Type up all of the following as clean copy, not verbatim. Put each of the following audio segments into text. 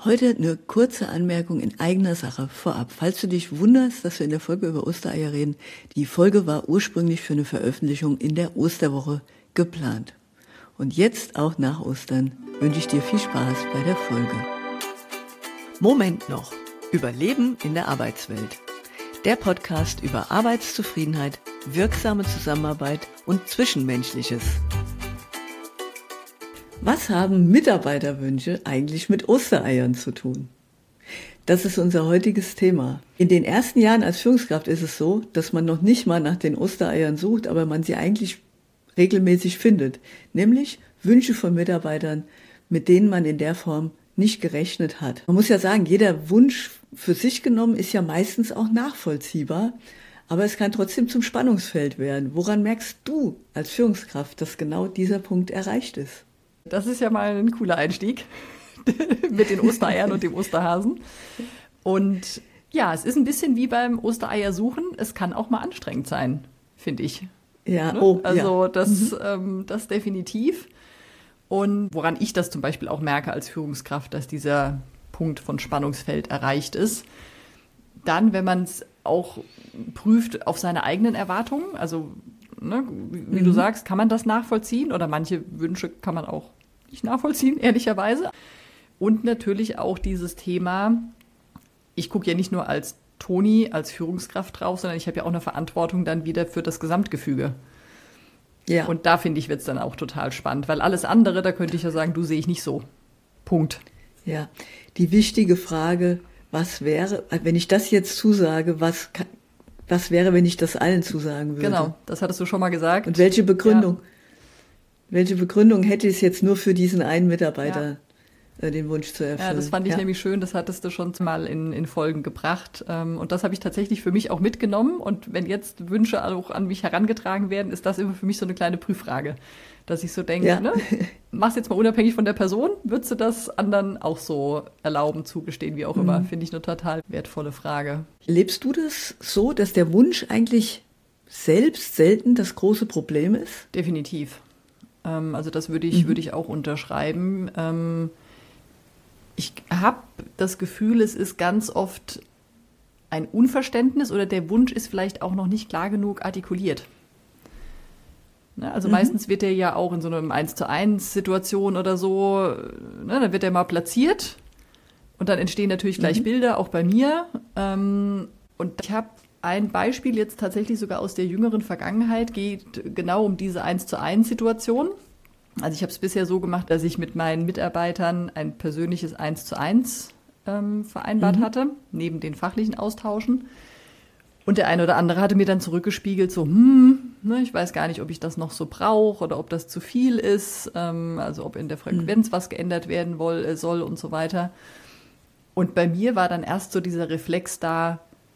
Heute eine kurze Anmerkung in eigener Sache vorab. Falls du dich wunderst, dass wir in der Folge über Ostereier reden, die Folge war ursprünglich für eine Veröffentlichung in der Osterwoche geplant. Und jetzt, auch nach Ostern, wünsche ich dir viel Spaß bei der Folge. Moment noch. Überleben in der Arbeitswelt. Der Podcast über Arbeitszufriedenheit, wirksame Zusammenarbeit und Zwischenmenschliches. Was haben Mitarbeiterwünsche eigentlich mit Ostereiern zu tun? Das ist unser heutiges Thema. In den ersten Jahren als Führungskraft ist es so, dass man noch nicht mal nach den Ostereiern sucht, aber man sie eigentlich regelmäßig findet. Nämlich Wünsche von Mitarbeitern, mit denen man in der Form nicht gerechnet hat. Man muss ja sagen, jeder Wunsch für sich genommen ist ja meistens auch nachvollziehbar, aber es kann trotzdem zum Spannungsfeld werden. Woran merkst du als Führungskraft, dass genau dieser Punkt erreicht ist? Das ist ja mal ein cooler Einstieg mit den Ostereiern und dem Osterhasen. Und ja, es ist ein bisschen wie beim Ostereiersuchen. Es kann auch mal anstrengend sein, finde ich. Ja, ne? Oh, also ja. Das definitiv. Und woran ich das zum Beispiel auch merke als Führungskraft, dass dieser Punkt von Spannungsfeld erreicht ist, dann, wenn man es auch prüft auf seine eigenen Erwartungen, also ne, wie du sagst, kann man das nachvollziehen oder manche Wünsche kann man auch nicht nachvollziehen, ehrlicherweise. Und natürlich auch dieses Thema, ich gucke ja nicht nur als Toni, als Führungskraft drauf, sondern ich habe ja auch eine Verantwortung dann wieder für das Gesamtgefüge. Ja. Und da finde ich, wird es dann auch total spannend, weil alles andere, da könnte ich ja sagen, du sehe ich nicht so. Punkt. Ja, die wichtige Frage, was wäre, wenn ich das jetzt zusage, was wäre, wenn ich das allen zusagen würde? Genau, das hattest du schon mal gesagt. Und welche Begründung? Ja. Welche Begründung hätte es jetzt nur für diesen einen Mitarbeiter, den Wunsch zu erfüllen? Ja, das fand ich nämlich schön, das hattest du schon mal in Folgen gebracht. Und das habe ich tatsächlich für mich auch mitgenommen. Und wenn jetzt Wünsche auch an mich herangetragen werden, ist das immer für mich so eine kleine Prüffrage. Dass ich so denke, ne? Mach's jetzt mal unabhängig von der Person, würdest du das anderen auch so erlauben, zugestehen, wie auch immer? Finde ich eine total wertvolle Frage. Lebst du das so, dass der Wunsch eigentlich selbst selten das große Problem ist? Definitiv. Also das würde ich auch unterschreiben. Ich habe das Gefühl, es ist ganz oft ein Unverständnis oder der Wunsch ist vielleicht auch noch nicht klar genug artikuliert. Ne, also meistens wird der ja auch in so einer 1:1-Situation oder so, ne, dann wird der mal platziert und dann entstehen natürlich gleich Bilder, auch bei mir. Und ich habe ein Beispiel jetzt tatsächlich sogar aus der jüngeren Vergangenheit, geht genau um diese 1:1-Situation. Also ich habe es bisher so gemacht, dass ich mit meinen Mitarbeitern ein persönliches 1:1 vereinbart hatte, neben den fachlichen Austauschen. Und der eine oder andere hatte mir dann zurückgespiegelt, so, ne, ich weiß gar nicht, ob ich das noch so brauche oder ob das zu viel ist, also ob in der Frequenz was geändert werden soll und so weiter. Und bei mir war dann erst so dieser Reflex da,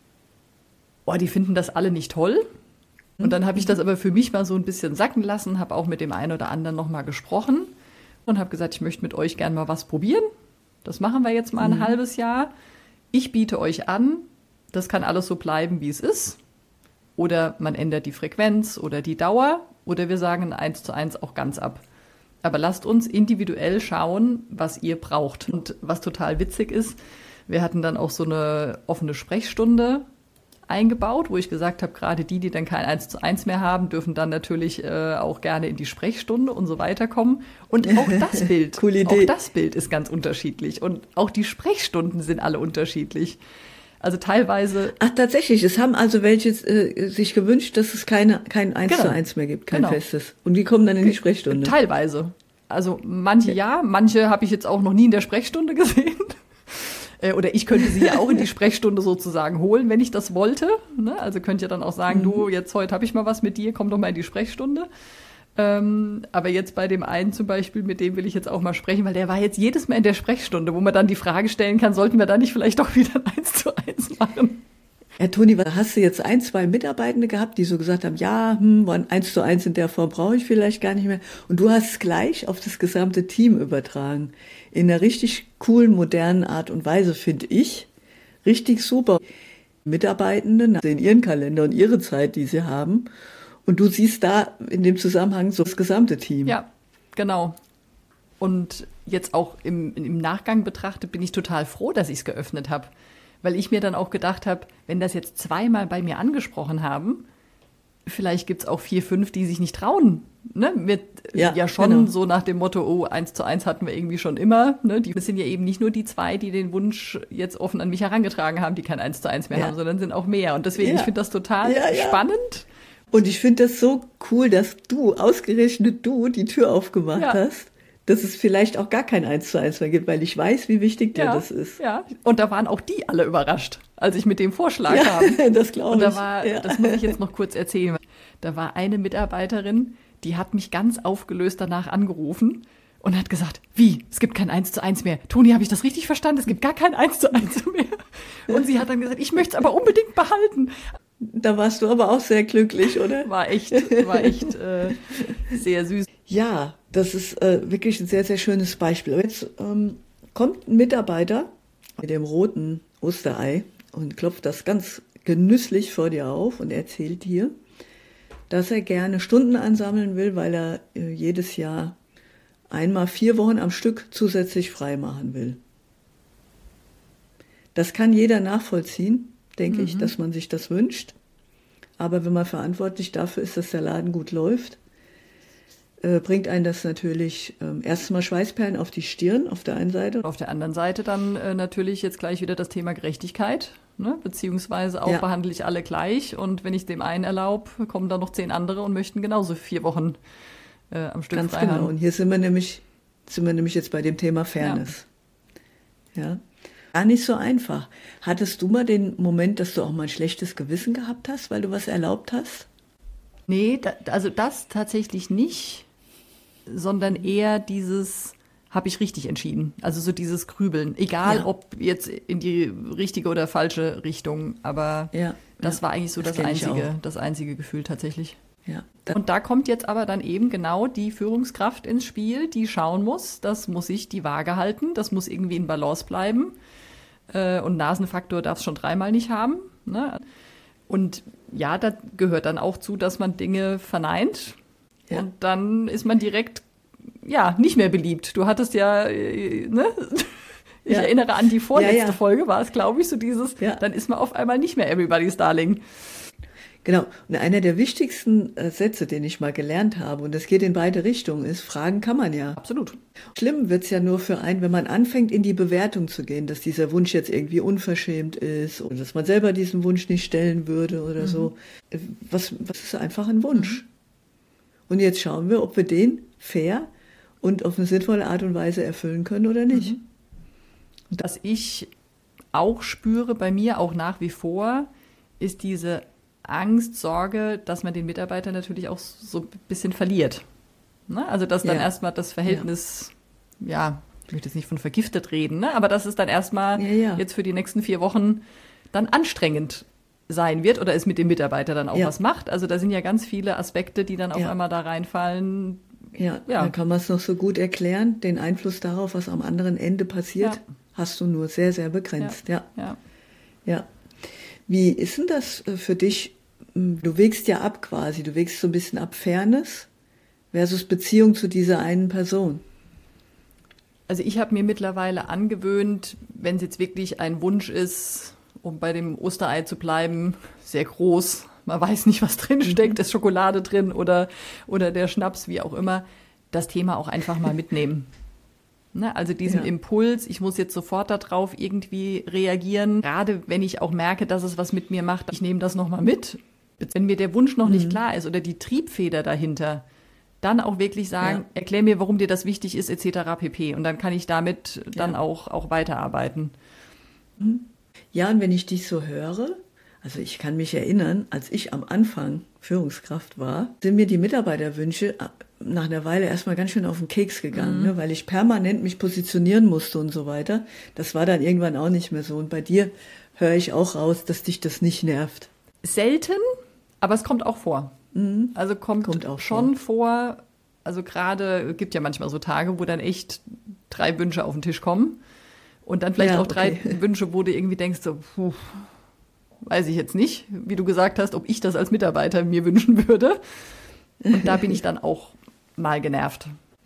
die finden das alle nicht toll. Und dann habe ich das aber für mich mal so ein bisschen sacken lassen, habe auch mit dem einen oder anderen nochmal gesprochen und habe gesagt, ich möchte mit euch gerne mal was probieren. Das machen wir jetzt mal ein halbes Jahr. Ich biete euch an, das kann alles so bleiben, wie es ist. Oder man ändert die Frequenz oder die Dauer. Oder wir sagen 1:1 auch ganz ab. Aber lasst uns individuell schauen, was ihr braucht. Und was total witzig ist, wir hatten dann auch so eine offene Sprechstunde eingebaut, wo ich gesagt habe, gerade die dann kein 1:1 mehr haben, dürfen dann natürlich auch gerne in die Sprechstunde und so weiter kommen. Und auch das Bild, Coole Idee. Auch das Bild ist ganz unterschiedlich. Und auch die Sprechstunden sind alle unterschiedlich. Also teilweise. Ach, tatsächlich. Es haben also welche sich gewünscht, dass es kein 1:1 mehr gibt, kein festes. Und die kommen dann in die Sprechstunde. Teilweise. Also manche manche habe ich jetzt auch noch nie in der Sprechstunde gesehen. Oder ich könnte sie ja auch in die Sprechstunde sozusagen holen, wenn ich das wollte. Ne? Also könnt ihr dann auch sagen, du, jetzt heute habe ich mal was mit dir, komm doch mal in die Sprechstunde. Aber jetzt bei dem einen zum Beispiel, mit dem will ich jetzt auch mal sprechen, weil der war jetzt jedes Mal in der Sprechstunde, wo man dann die Frage stellen kann, sollten wir da nicht vielleicht doch wieder ein 1:1 machen? Herr Toni, hast du jetzt 2 Mitarbeitende gehabt, die so gesagt haben, ja, 1:1 in der Form brauche ich vielleicht gar nicht mehr. Und du hast es gleich auf das gesamte Team übertragen. In einer richtig coolen, modernen Art und Weise, finde ich. Richtig super. Mitarbeitenden sehen ihren Kalender und ihre Zeit, die sie haben. Und du siehst da in dem Zusammenhang so das gesamte Team. Ja, genau. Und jetzt auch im Nachgang betrachtet bin ich total froh, dass ich es geöffnet habe. Weil ich mir dann auch gedacht habe, wenn das jetzt zweimal bei mir angesprochen haben, vielleicht gibt es auch 4, 5, die sich nicht trauen. Ne? Ja, schon genau. So nach dem Motto, 1:1 hatten wir irgendwie schon immer. Ne? Das sind ja eben nicht nur die 2, die den Wunsch jetzt offen an mich herangetragen haben, die kein 1:1 mehr haben, sondern sind auch mehr. Und deswegen, ich finde das total spannend. Und ich finde das so cool, dass ausgerechnet du, die Tür aufgemacht hast, dass es vielleicht auch gar kein 1:1 mehr gibt, weil ich weiß, wie wichtig dir das ist. Ja, und da waren auch die alle überrascht, als ich mit dem Vorschlag kam. Das glaube ich. Das muss ich jetzt noch kurz erzählen. Da war eine Mitarbeiterin, die hat mich ganz aufgelöst danach angerufen und hat gesagt, wie, es gibt kein 1:1 mehr. Toni, habe ich das richtig verstanden? Es gibt gar kein 1:1 mehr. Und sie hat dann gesagt, ich möchte es aber unbedingt behalten. Da warst du aber auch sehr glücklich, oder? War echt sehr süß. Ja, das ist wirklich ein sehr, sehr schönes Beispiel. Aber jetzt kommt ein Mitarbeiter mit dem roten Osterei und klopft das ganz genüsslich vor dir auf und erzählt dir, dass er gerne Stunden ansammeln will, weil er jedes Jahr einmal 4 Wochen am Stück zusätzlich frei machen will. Das kann jeder nachvollziehen, denke ich, dass man sich das wünscht. Aber wenn man verantwortlich dafür ist, dass der Laden gut läuft, bringt einen das natürlich erstmal Schweißperlen auf die Stirn auf der einen Seite. Auf der anderen Seite dann natürlich jetzt gleich wieder das Thema Gerechtigkeit, ne? Beziehungsweise auch behandle ich alle gleich und wenn ich dem einen erlaube, kommen dann noch 10 andere und möchten genauso 4 Wochen am Stück Ganz frei genau. haben. Und hier sind wir nämlich jetzt bei dem Thema Fairness. Ja. Gar nicht so einfach. Hattest du mal den Moment, dass du auch mal ein schlechtes Gewissen gehabt hast, weil du was erlaubt hast? Nee, also das tatsächlich nicht, sondern eher dieses, habe ich richtig entschieden. Also so dieses Grübeln. Egal, ob jetzt in die richtige oder falsche Richtung, aber das war eigentlich so das einzige Gefühl tatsächlich. Ja. Und da kommt jetzt aber dann eben genau die Führungskraft ins Spiel, die schauen muss, das muss sich die Waage halten, das muss irgendwie in Balance bleiben. Und Nasenfaktor darf es schon 3-mal nicht haben. Ne? Und ja, da gehört dann auch zu, dass man Dinge verneint. Ja. Und dann ist man direkt, nicht mehr beliebt. Du hattest ne? Ich erinnere an die vorletzte Folge, war es, glaube ich, so dieses, dann ist man auf einmal nicht mehr everybody's darling. Genau. Und einer der wichtigsten Sätze, den ich mal gelernt habe, und das geht in beide Richtungen, ist, fragen kann man ja. Absolut. Schlimm wird's ja nur für einen, wenn man anfängt, in die Bewertung zu gehen, dass dieser Wunsch jetzt irgendwie unverschämt ist oder dass man selber diesen Wunsch nicht stellen würde oder so. Was ist einfach ein Wunsch? Und jetzt schauen wir, ob wir den fair und auf eine sinnvolle Art und Weise erfüllen können oder nicht. Was ich auch spüre bei mir, auch nach wie vor, ist diese Angst, Sorge, dass man den Mitarbeiter natürlich auch so ein bisschen verliert. Ne? Also dass dann erstmal das Verhältnis, ich möchte jetzt nicht von vergiftet reden, ne? Aber dass es dann erstmal jetzt für die nächsten 4 Wochen dann anstrengend sein wird oder es mit dem Mitarbeiter dann auch was macht. Also da sind ja ganz viele Aspekte, die dann auf einmal da reinfallen. Ja, dann kann man es noch so gut erklären. Den Einfluss darauf, was am anderen Ende passiert, hast du nur sehr, sehr begrenzt. Ja. Wie ist denn das für dich? Du wägst ja ab quasi, du wägst so ein bisschen ab Fairness versus Beziehung zu dieser einen Person. Also ich habe mir mittlerweile angewöhnt, wenn es jetzt wirklich ein Wunsch ist, um bei dem Osterei zu bleiben, sehr groß, man weiß nicht, was drin steckt, ist Schokolade drin oder der Schnaps, wie auch immer, das Thema auch einfach mal mitnehmen. Ne, also diesen Impuls, ich muss jetzt sofort darauf irgendwie reagieren, gerade wenn ich auch merke, dass es was mit mir macht, ich nehme das nochmal mit. Wenn mir der Wunsch noch nicht klar ist oder die Triebfeder dahinter, dann auch wirklich sagen, erklär mir, warum dir das wichtig ist, etc. pp. Und dann kann ich damit dann auch weiterarbeiten. Ja, und wenn ich dich so höre, also ich kann mich erinnern, als ich am Anfang Führungskraft war, sind mir die Mitarbeiterwünsche nach einer Weile erstmal ganz schön auf den Keks gegangen, ne, weil ich permanent mich positionieren musste und so weiter. Das war dann irgendwann auch nicht mehr so. Und bei dir höre ich auch raus, dass dich das nicht nervt. Selten, aber es kommt auch vor. Also kommt auch schon vor. Also gerade, gibt ja manchmal so Tage, wo dann echt 3 Wünsche auf den Tisch kommen. Und dann vielleicht auch 3 Wünsche, wo du irgendwie denkst, so, weiß ich jetzt nicht, wie du gesagt hast, ob ich das als Mitarbeiter mir wünschen würde. Und da bin ich dann auch mal genervt. Ja,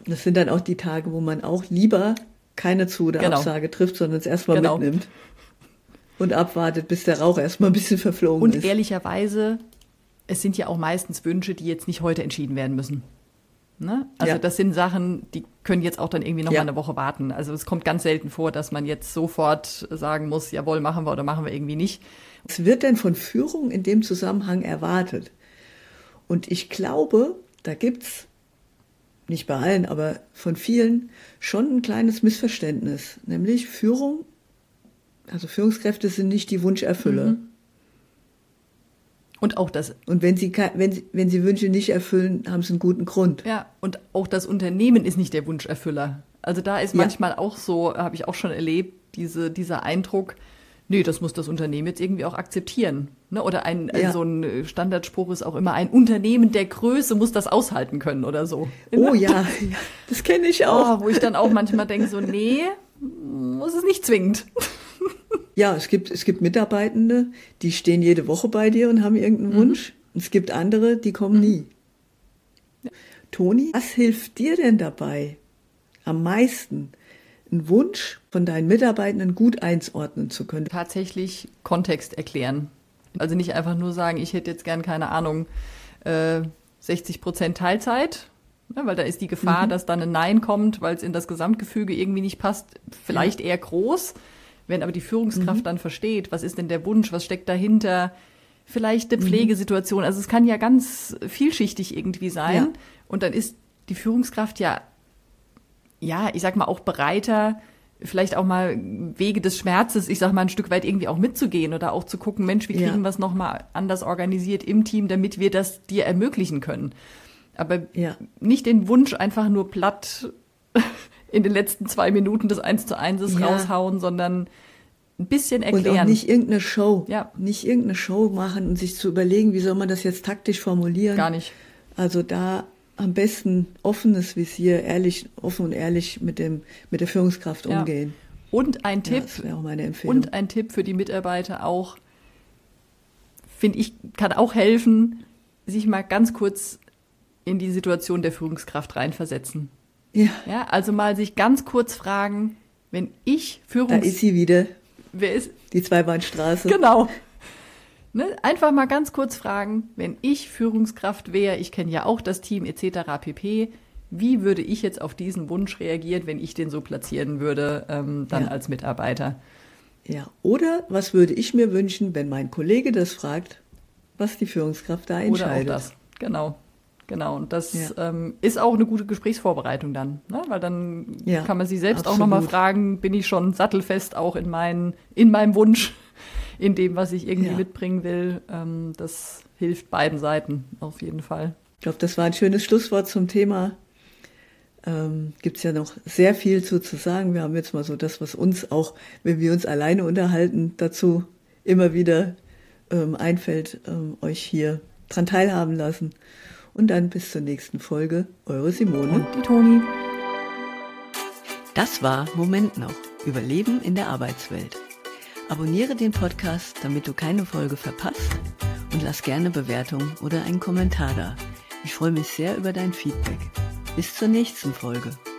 Das sind dann auch die Tage, wo man auch lieber keine Zu- oder Absage trifft, sondern es erstmal mitnimmt und abwartet, bis der Rauch erstmal ein bisschen verflogen ist. Und ehrlicherweise, es sind ja auch meistens Wünsche, die jetzt nicht heute entschieden werden müssen. Ne? Also das sind Sachen, die können jetzt auch dann irgendwie noch mal eine Woche warten. Also es kommt ganz selten vor, dass man jetzt sofort sagen muss, jawohl, machen wir oder machen wir irgendwie nicht. Was wird denn von Führung in dem Zusammenhang erwartet? Und ich glaube, da gibt's nicht bei allen, aber von vielen schon ein kleines Missverständnis. Nämlich Führungskräfte sind nicht die Wunscherfüller. Mhm. Und auch das. Und wenn sie Wünsche nicht erfüllen, haben sie einen guten Grund. Ja, und auch das Unternehmen ist nicht der Wunscherfüller. Also da ist manchmal auch so, habe ich auch schon erlebt, dieser Eindruck, nee, das muss das Unternehmen jetzt irgendwie auch akzeptieren. Ne? Oder so ein Standardspruch ist auch immer, ein Unternehmen der Größe muss das aushalten können oder so. Oh ja, das kenne ich auch. Wo ich dann auch manchmal denke so, nee, muss es nicht zwingend. Ja, es gibt Mitarbeitende, die stehen jede Woche bei dir und haben irgendeinen Wunsch. Und es gibt andere, die kommen nie. Ja. Toni, was hilft dir denn dabei, am meisten einen Wunsch von deinen Mitarbeitenden gut einordnen zu können? Tatsächlich Kontext erklären. Also nicht einfach nur sagen, ich hätte jetzt gern, keine Ahnung, 60% Teilzeit, ne, weil da ist die Gefahr, dass dann ein Nein kommt, weil es in das Gesamtgefüge irgendwie nicht passt, vielleicht eher groß. Wenn aber die Führungskraft dann versteht, was ist denn der Wunsch, was steckt dahinter, vielleicht eine Pflegesituation, also es kann ja ganz vielschichtig irgendwie sein. Ja. Und dann ist die Führungskraft ja, ich sag mal auch bereiter, vielleicht auch mal Wege des Schmerzes, ich sag mal ein Stück weit irgendwie auch mitzugehen oder auch zu gucken, Mensch, wie kriegen wir es nochmal anders organisiert im Team, damit wir das dir ermöglichen können. Aber nicht den Wunsch einfach nur platt in den letzten 2 Minuten des 1:1 raushauen, sondern ein bisschen erklären. Und auch nicht irgendeine Show. Ja. Nicht irgendeine Show machen und sich zu überlegen, wie soll man das jetzt taktisch formulieren. Gar nicht. Also da am besten offenes Visier, offen und ehrlich mit der Führungskraft umgehen. Und ein Tipp, das wäre auch meine Empfehlung. Und ein Tipp für die Mitarbeiter auch, finde ich, kann auch helfen, sich mal ganz kurz in die Situation der Führungskraft reinversetzen. Ja, also mal sich ganz kurz fragen, wenn ich Da ist sie wieder. Wer ist? Die Zweibahnstraße. Genau. Ne? Einfach mal ganz kurz fragen, wenn ich Führungskraft wäre, ich kenne ja auch das Team etc. pp., wie würde ich jetzt auf diesen Wunsch reagieren, wenn ich den so platzieren würde, dann als Mitarbeiter? Ja. Oder was würde ich mir wünschen, wenn mein Kollege das fragt, was die Führungskraft da entscheidet? Oder auch das, genau. Und das ist auch eine gute Gesprächsvorbereitung dann, ne? Weil dann kann man sich selbst auch nochmal fragen, bin ich schon sattelfest auch in meinem Wunsch, in dem, was ich irgendwie mitbringen will. Das hilft beiden Seiten auf jeden Fall. Ich glaube, das war ein schönes Schlusswort zum Thema. Gibt es ja noch sehr viel zu sagen. Wir haben jetzt mal so das, was uns auch, wenn wir uns alleine unterhalten, dazu immer wieder einfällt, euch hier dran teilhaben lassen. Und dann bis zur nächsten Folge. Eure Simone. Und die Toni. Das war Moment noch. Überleben in der Arbeitswelt. Abonniere den Podcast, damit du keine Folge verpasst. Und lass gerne Bewertung oder einen Kommentar da. Ich freue mich sehr über dein Feedback. Bis zur nächsten Folge.